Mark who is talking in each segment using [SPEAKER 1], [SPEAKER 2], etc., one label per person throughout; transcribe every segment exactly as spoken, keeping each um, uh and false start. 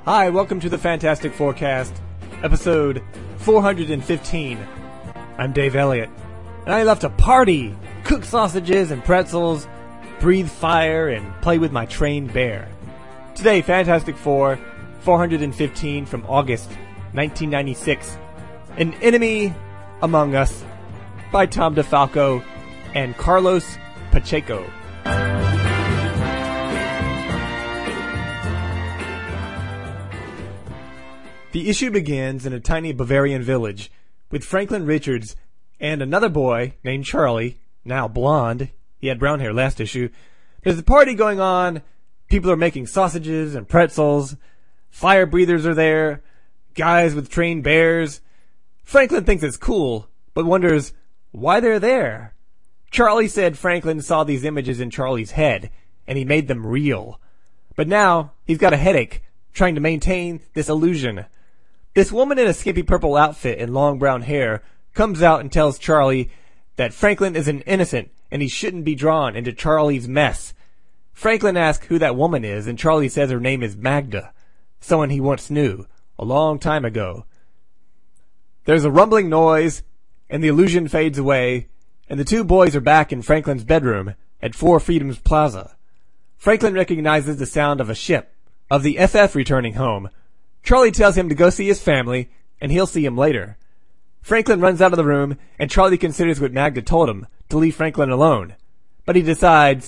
[SPEAKER 1] Hi, welcome to the Fantastic Forecast, episode four hundred fifteen. I'm Dave Elliott, and I love to party, cook sausages and pretzels, breathe fire, and play with my trained bear. Today, Fantastic Four, four hundred fifteen from August nineteen ninety-six, An Enemy Among Us by Tom DeFalco and Carlos Pacheco. The issue begins in a tiny Bavarian village with Franklin Richards and another boy named Charlie, now blonde. He had brown hair last issue. There's a party going on. People are making sausages and pretzels. Fire breathers are there. Guys with trained bears. Franklin thinks it's cool, but wonders why they're there. Charlie said Franklin saw these images in Charlie's head, and he made them real. But now he's got a headache trying to maintain this illusion. This woman in a skimpy purple outfit and long brown hair comes out and tells Charlie that Franklin is an innocent and he shouldn't be drawn into Charlie's mess. Franklin asks who that woman is, and Charlie says her name is Magda, someone he once knew a long time ago. There's a rumbling noise, and the illusion fades away, and the two boys are back in Franklin's bedroom at Four Freedoms Plaza. Franklin recognizes the sound of a ship, of the F F returning home. Charlie tells him to go see his family, and he'll see him later. Franklin runs out of the room, and Charlie considers what Magda told him, to leave Franklin alone. But he decides,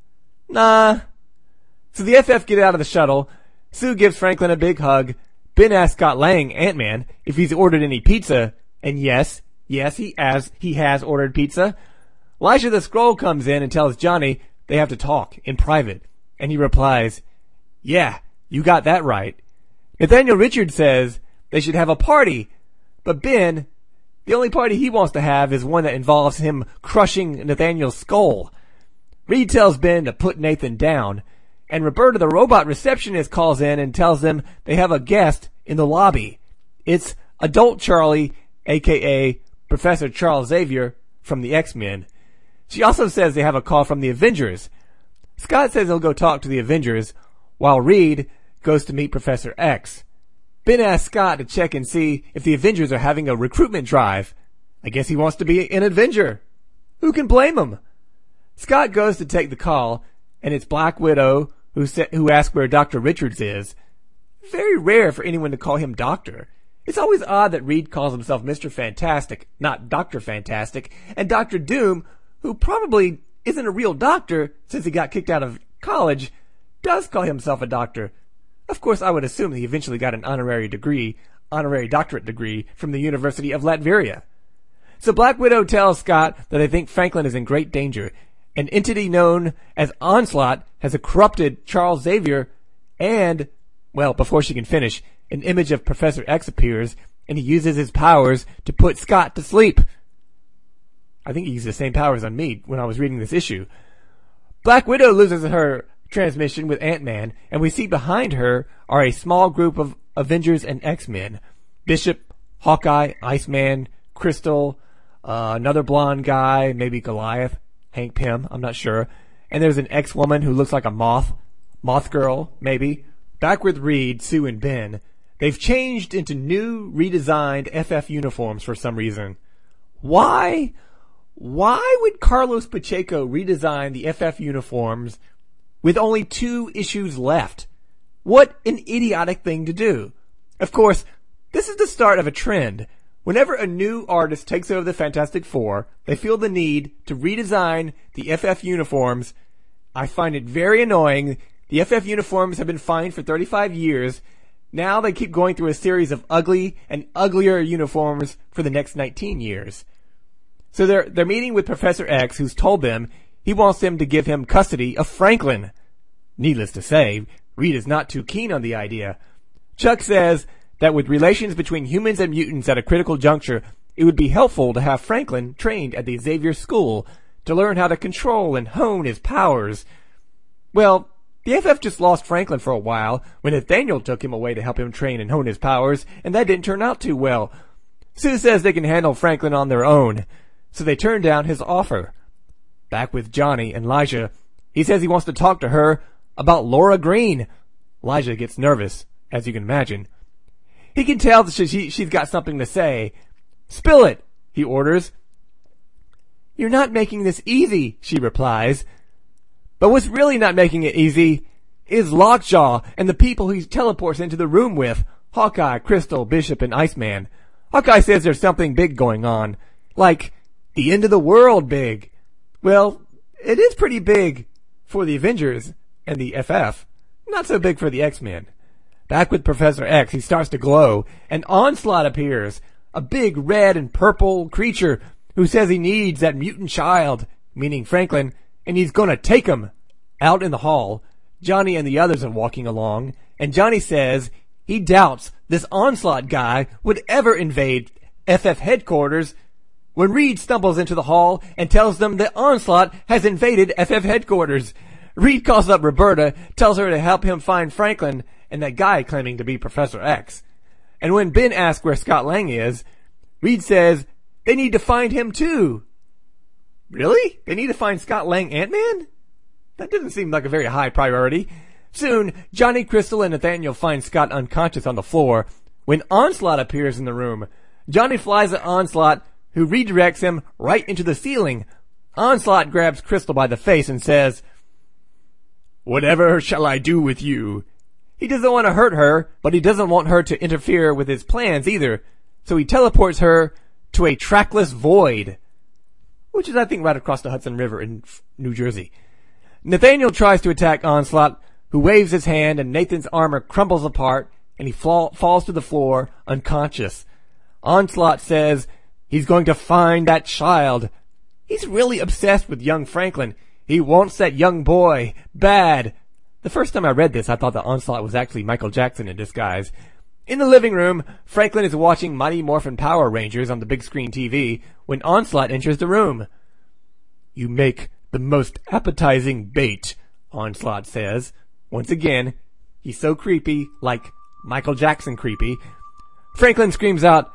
[SPEAKER 1] nah. So the F F get out of the shuttle. Sue gives Franklin a big hug. Ben asks Scott Lang, Ant-Man, if he's ordered any pizza, and yes, yes, he has, he has ordered pizza. Elijah the Skrull comes in and tells Johnny they have to talk in private, and he replies, yeah, you got that right. Nathaniel Richards says they should have a party, but Ben, the only party he wants to have is one that involves him crushing Nathaniel's skull. Reed tells Ben to put Nathan down, and Roberta the robot receptionist calls in and tells them they have a guest in the lobby. It's Adult Charlie, aka Professor Charles Xavier from the X-Men. She also says they have a call from the Avengers. Scott says he'll go talk to the Avengers, while Reed goes to meet Professor X. Ben asks Scott to check and see if the Avengers are having a recruitment drive. I guess he wants to be an Avenger. Who can blame him? Scott goes to take the call, and it's Black Widow who sa- who asks where Doctor Richards is. Very rare for anyone to call him Doctor. It's always odd that Reed calls himself Mister Fantastic, not Doctor Fantastic, and Doctor Doom, who probably isn't a real doctor since he got kicked out of college, does call himself a doctor. Of course, I would assume that he eventually got an honorary degree, honorary doctorate degree, from the University of Latveria. So Black Widow tells Scott that they think Franklin is in great danger. An entity known as Onslaught has corrupted Charles Xavier, and, well, before she can finish, an image of Professor X appears, and he uses his powers to put Scott to sleep. I think he used the same powers on me when I was reading this issue. Black Widow loses her transmission with Ant-Man, and we see behind her are a small group of Avengers and X-Men. Bishop, Hawkeye, Iceman, Crystal, uh, another blonde guy, maybe Goliath, Hank Pym, I'm not sure. And there's an X-woman who looks like a moth, Moth Girl, maybe. Back with Reed, Sue, and Ben, they've changed into new, redesigned F F uniforms for some reason. Why? Why would Carlos Pacheco redesign the F F uniforms with only two issues left? What an idiotic thing to do. Of course, this is the start of a trend. Whenever a new artist takes over the Fantastic Four, they feel the need to redesign the F F uniforms. I find it very annoying. The F F uniforms have been fine for thirty-five years. Now they keep going through a series of ugly and uglier uniforms for the next nineteen years. So they're, they're meeting with Professor X, who's told them he wants them to give him custody of Franklin. Needless to say, Reed is not too keen on the idea. Chuck says that with relations between humans and mutants at a critical juncture, it would be helpful to have Franklin trained at the Xavier School to learn how to control and hone his powers. Well, the F F just lost Franklin for a while when Nathaniel took him away to help him train and hone his powers, and that didn't turn out too well. Sue says they can handle Franklin on their own, so they turn down his offer. Back with Johnny and Elijah, he says he wants to talk to her about Laura Green. Elijah gets nervous as you can imagine. He can tell that she, she's got something to say. "Spill it," he orders. "You're not making this easy," she replies. But what's really not making it easy is Lockjaw and the people he teleports into the room with, Hawkeye, Crystal, Bishop, and Iceman. Hawkeye says there's something big going on. Like, the end of the world big. Well, it is pretty big for the Avengers and the F F. Not so big for the X-Men. Back with Professor X, he starts to glow, and Onslaught appears. A big red and purple creature who says he needs that mutant child, meaning Franklin, and he's gonna take him. Out in the hall, Johnny and the others are walking along, and Johnny says he doubts this Onslaught guy would ever invade F F headquarters when Reed stumbles into the hall and tells them that Onslaught has invaded F F headquarters. Reed calls up Roberta, tells her to help him find Franklin and that guy claiming to be Professor X. And when Ben asks where Scott Lang is, Reed says they need to find him too. Really? They need to find Scott Lang Ant-Man? That doesn't seem like a very high priority. Soon, Johnny, Crystal, and Nathaniel find Scott unconscious on the floor when Onslaught appears in the room. Johnny flies at Onslaught, who redirects him right into the ceiling. Onslaught grabs Crystal by the face and says, "Whatever shall I do with you?" He doesn't want to hurt her, but he doesn't want her to interfere with his plans either, so he teleports her to a trackless void, which is, I think, right across the Hudson River in New Jersey. Nathaniel tries to attack Onslaught, who waves his hand, and Nathan's armor crumbles apart, and he fall, falls to the floor, unconscious. Onslaught says he's going to find that child. He's really obsessed with young Franklin. He wants that young boy bad. The first time I read this, I thought that Onslaught was actually Michael Jackson in disguise. In the living room, Franklin is watching Mighty Morphin Power Rangers on the big screen T V when Onslaught enters the room. "You make the most appetizing bait," Onslaught says. Once again, he's so creepy, like Michael Jackson creepy. Franklin screams out,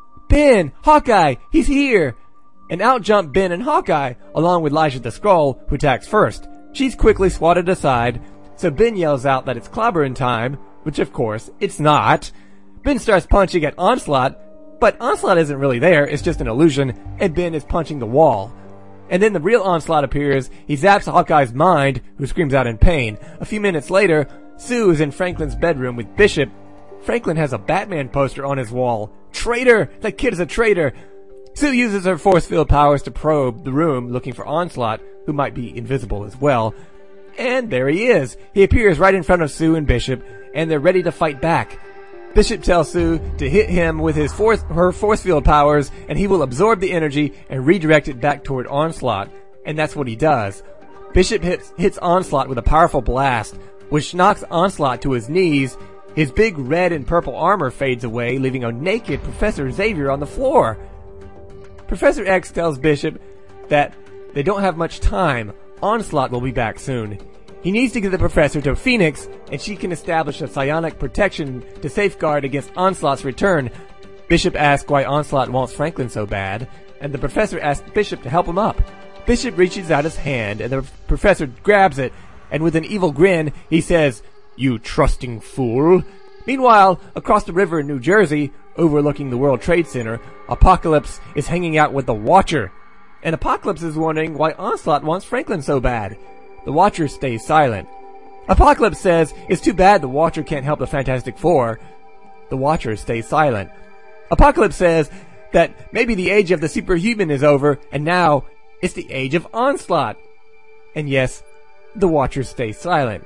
[SPEAKER 1] "Ben! Hawkeye! He's here!" And out jump Ben and Hawkeye, along with Elijah the Skrull, who attacks first. She's quickly swatted aside, so Ben yells out that it's clobbering time, which of course, it's not. Ben starts punching at Onslaught, but Onslaught isn't really there, it's just an illusion, and Ben is punching the wall. And then the real Onslaught appears, he zaps Hawkeye's mind, who screams out in pain. A few minutes later, Sue is in Franklin's bedroom with Bishop. Franklin has a Batman poster on his wall. Traitor! That kid is a traitor! Sue uses her force field powers to probe the room, looking for Onslaught, who might be invisible as well. And there he is. He appears right in front of Sue and Bishop, and they're ready to fight back. Bishop tells Sue to hit him with his force, her force field powers, and he will absorb the energy and redirect it back toward Onslaught. And that's what he does. Bishop hits, hits Onslaught with a powerful blast, which knocks Onslaught to his knees. His big red and purple armor fades away, leaving a naked Professor Xavier on the floor. Professor X tells Bishop that they don't have much time. Onslaught will be back soon. He needs to get the professor to Phoenix, and she can establish a psionic protection to safeguard against Onslaught's return. Bishop asks why Onslaught wants Franklin so bad, and the professor asks Bishop to help him up. Bishop reaches out his hand, and the professor grabs it, and with an evil grin, he says, "You trusting fool." Meanwhile, across the river in New Jersey, overlooking the World Trade Center, Apocalypse is hanging out with the Watcher. And Apocalypse is wondering why Onslaught wants Franklin so bad. The Watcher stays silent. Apocalypse says it's too bad the Watcher can't help the Fantastic Four. The Watcher stays silent. Apocalypse says that maybe the age of the superhuman is over, and now it's the age of Onslaught. And yes, the Watcher stays silent.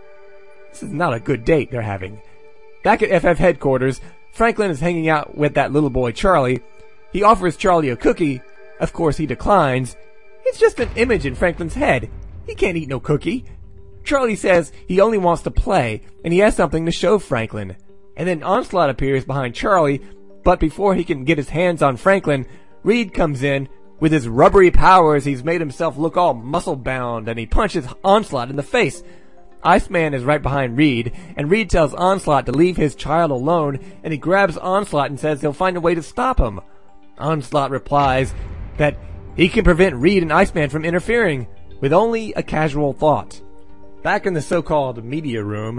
[SPEAKER 1] This is not a good date they're having. Back at F F headquarters, Franklin is hanging out with that little boy Charlie. He offers Charlie a cookie. Of course he declines. It's just an image in Franklin's head. He can't eat no cookie. Charlie says he only wants to play, and he has something to show Franklin. And then Onslaught appears behind Charlie, but before he can get his hands on Franklin, Reed comes in. With his rubbery powers, he's made himself look all muscle-bound, and he punches Onslaught in the face. Iceman is right behind Reed, and Reed tells Onslaught to leave his child alone, and he grabs Onslaught and says he'll find a way to stop him. Onslaught replies that he can prevent Reed and Iceman from interfering, with only a casual thought. Back in the so-called media room,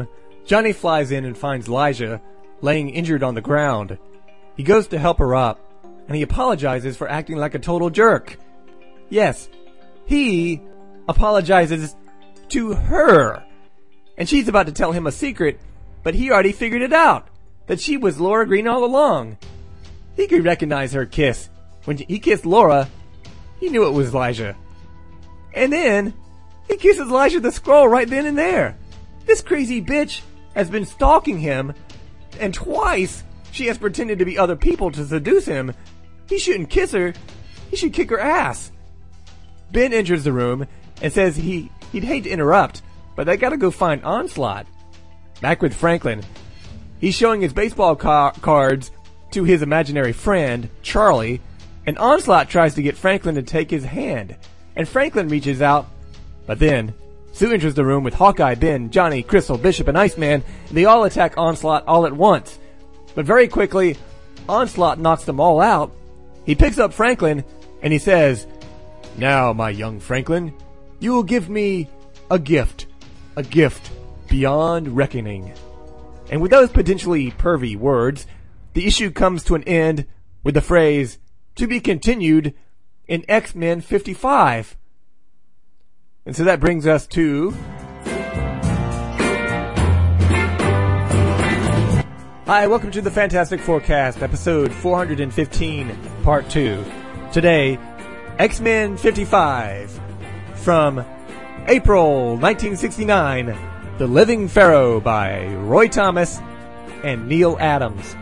[SPEAKER 1] Johnny flies in and finds Lyja laying injured on the ground. He goes to help her up, and he apologizes for acting like a total jerk. Yes, he apologizes to her. And she's about to tell him a secret, but he already figured it out, that she was Laura Green all along. He could recognize her kiss. When he kissed Laura, he knew it was Lyja. And then, he kisses Lyja the Skrull right then and there. This crazy bitch has been stalking him, and twice she has pretended to be other people to seduce him. He shouldn't kiss her. He should kick her ass. Ben enters the room and says he, he'd hate to interrupt, but they gotta go find Onslaught. Back with Franklin. He's showing his baseball car- cards to his imaginary friend, Charlie, and Onslaught tries to get Franklin to take his hand. And Franklin reaches out, but then Sue enters the room with Hawkeye, Ben, Johnny, Crystal, Bishop, and Iceman, and they all attack Onslaught all at once. But very quickly, Onslaught knocks them all out. He picks up Franklin, and he says, "Now, my young Franklin, you will give me a gift. A gift beyond reckoning." And with those potentially pervy words, the issue comes to an end with the phrase, "To be continued in X-Men fifty-five. And so that brings us to... Hi, welcome to the Fantastic Forecast, episode four hundred fifteen, part two. Today, X-Men fifty-five. From April nineteen sixty-nine, The Living Pharaoh by Roy Thomas and Neil Adams.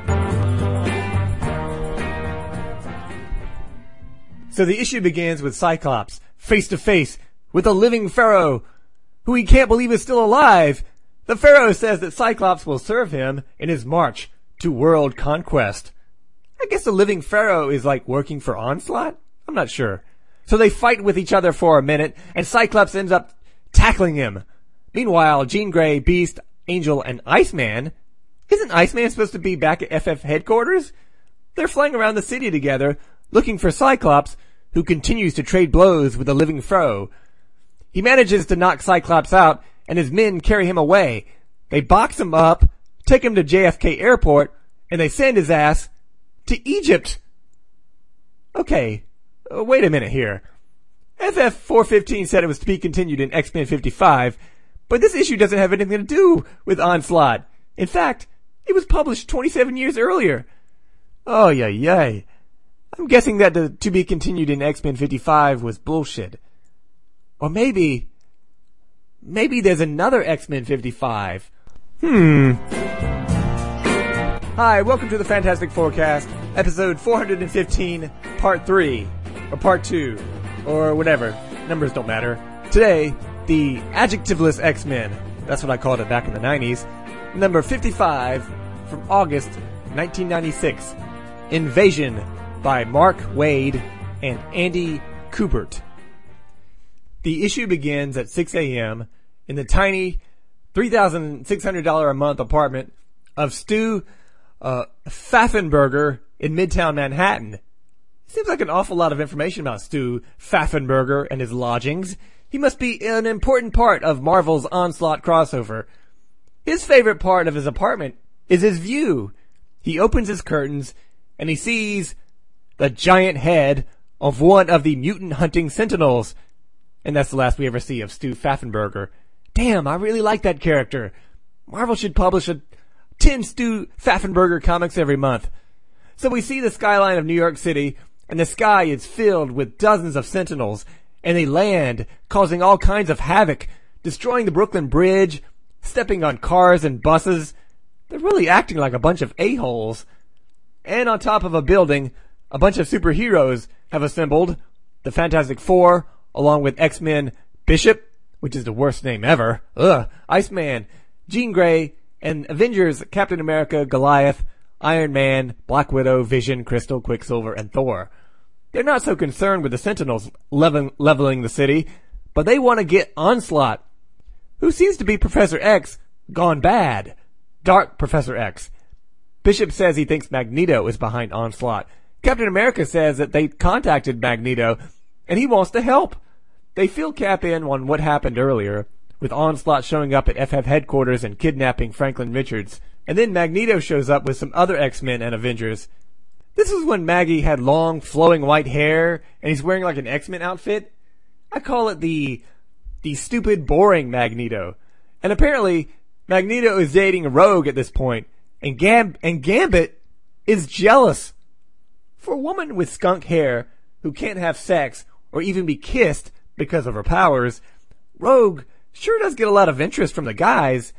[SPEAKER 1] So the issue begins with Cyclops, face to face with the living Pharaoh, who he can't believe is still alive. The Pharaoh says that Cyclops will serve him in his march to world conquest. I guess the living Pharaoh is like working for Onslaught? I'm not sure. So they fight with each other for a minute, and Cyclops ends up tackling him. Meanwhile, Jean Grey, Beast, Angel, and Iceman... Isn't Iceman supposed to be back at F F headquarters? They're flying around the city together, looking for Cyclops, who continues to trade blows with the living Pharaoh. He manages to knock Cyclops out, and his men carry him away. They box him up, take him to J F K Airport, and they send his ass to Egypt. Okay, uh, wait a minute here. F F four fifteen said it was to be continued in X-Men fifty-five, but this issue doesn't have anything to do with Onslaught. In fact, it was published twenty-seven years earlier. Oh, yay, yay. I'm guessing that the to be continued in X-Men fifty-five was bullshit. Or maybe, maybe there's another X-Men fifty-five. Hmm. Hi, welcome to the Fantastic Forecast, episode four hundred fifteen, part three, or part two, or whatever. Numbers don't matter. Today, the adjectiveless X-Men. That's what I called it back in the nineties. Number fifty-five, from August nineteen ninety-six. Invasion, by Mark Waid and Andy Kubert. The issue begins at six a.m. in the tiny three thousand six hundred dollars a month apartment of Stu uh, Pfaffenberger in Midtown Manhattan. Seems like an awful lot of information about Stu Pfaffenberger and his lodgings. He must be an important part of Marvel's Onslaught crossover. His favorite part of his apartment is his view. He opens his curtains and he sees the giant head of one of the mutant hunting sentinels. And that's the last we ever see of Stu Pfaffenberger. Damn, I really like that character. Marvel should publish a ten Stu Pfaffenberger comics every month. So we see the skyline of New York City, and the sky is filled with dozens of sentinels, and they land, causing all kinds of havoc, destroying the Brooklyn Bridge, stepping on cars and buses. They're really acting like a bunch of a-holes. And on top of a building, a bunch of superheroes have assembled. The Fantastic Four, along with X-Men Bishop, which is the worst name ever, ugh, Iceman, Jean Grey, and Avengers Captain America, Goliath, Iron Man, Black Widow, Vision, Crystal, Quicksilver, and Thor. They're not so concerned with the Sentinels level- leveling the city, but they want to get Onslaught, who seems to be Professor X gone bad. Dark Professor X. Bishop says he thinks Magneto is behind Onslaught. Captain America says that they contacted Magneto, and he wants to help. They fill Cap in on what happened earlier, with Onslaught showing up at F F headquarters and kidnapping Franklin Richards. And then Magneto shows up with some other X-Men and Avengers. This is when Maggie had long, flowing white hair, and he's wearing like an X-Men outfit. I call it the, the stupid, boring Magneto. And apparently, Magneto is dating Rogue at this point, and Gam- and Gambit is jealous. For a woman with skunk hair who can't have sex or even be kissed because of her powers, Rogue sure does get a lot of interest from the guys.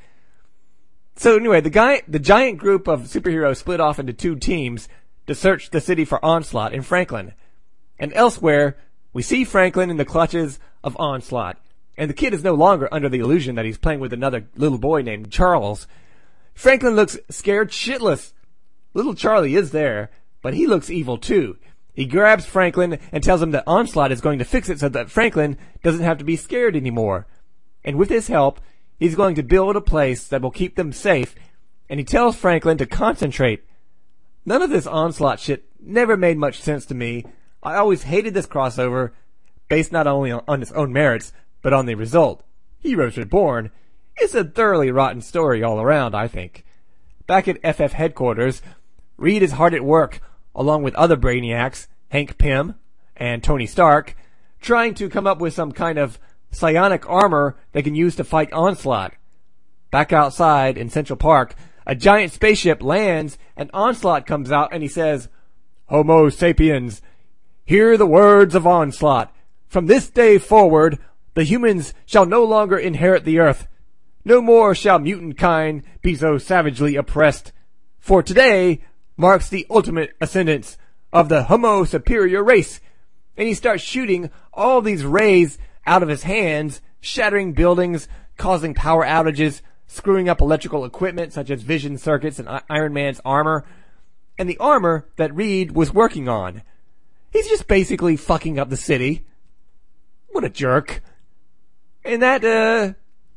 [SPEAKER 1] So anyway, the guy, the giant group of superheroes split off into two teams to search the city for Onslaught and Franklin. And elsewhere, we see Franklin in the clutches of Onslaught. And the kid is no longer under the illusion that he's playing with another little boy named Charles. Franklin looks scared shitless. Little Charlie is there, but he looks evil too. He grabs Franklin and tells him that Onslaught is going to fix it so that Franklin doesn't have to be scared anymore. And with his help, he's going to build a place that will keep them safe, and he tells Franklin to concentrate. None of this Onslaught shit never made much sense to me. I always hated this crossover, based not only on, on its own merits, but on the result. Heroes Reborn is a thoroughly rotten story all around, I think. Back at F F headquarters, Reed is hard at work, along with other Brainiacs, Hank Pym and Tony Stark, trying to come up with some kind of psionic armor they can use to fight Onslaught. Back outside in Central Park, a giant spaceship lands and Onslaught comes out and he says, "Homo sapiens, hear the words of Onslaught. From this day forward, the humans shall no longer inherit the earth. No more shall mutant kind be so savagely oppressed. For today marks the ultimate ascendance of the Homo superior race." And he starts shooting all these rays out of his hands, shattering buildings, causing power outages, screwing up electrical equipment such as vision circuits and Iron Man's armor, and the armor that Reed was working on. He's just basically fucking up the city. What a jerk. And that, uh,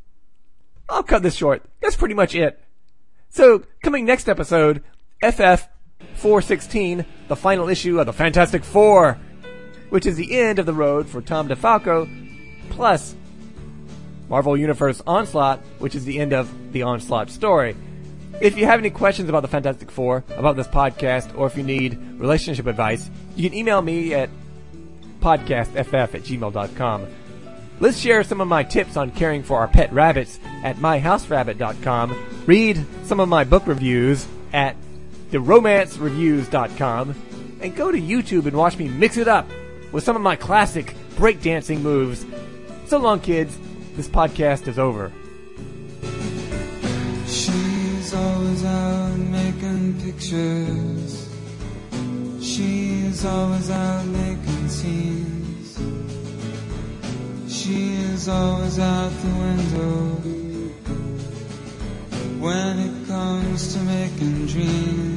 [SPEAKER 1] I'll cut this short. That's pretty much it. So, coming next episode, F F four sixteen, the final issue of the Fantastic Four, which is the end of the road for Tom DeFalco, plus Marvel Universe Onslaught, which is the end of the Onslaught story. If you have any questions about the Fantastic Four, about this podcast, or if you need relationship advice, you can email me at podcastff at gmail dot com. Let's share some of my tips on caring for our pet rabbits at my house rabbit dot com. Read some of my book reviews at the romance reviews dot com. And go to YouTube and watch me mix it up with some of my classic breakdancing moves. So long, kids. This podcast is over.
[SPEAKER 2] She's always out making pictures. She's always out making scenes. She is always out the window when it comes to making dreams.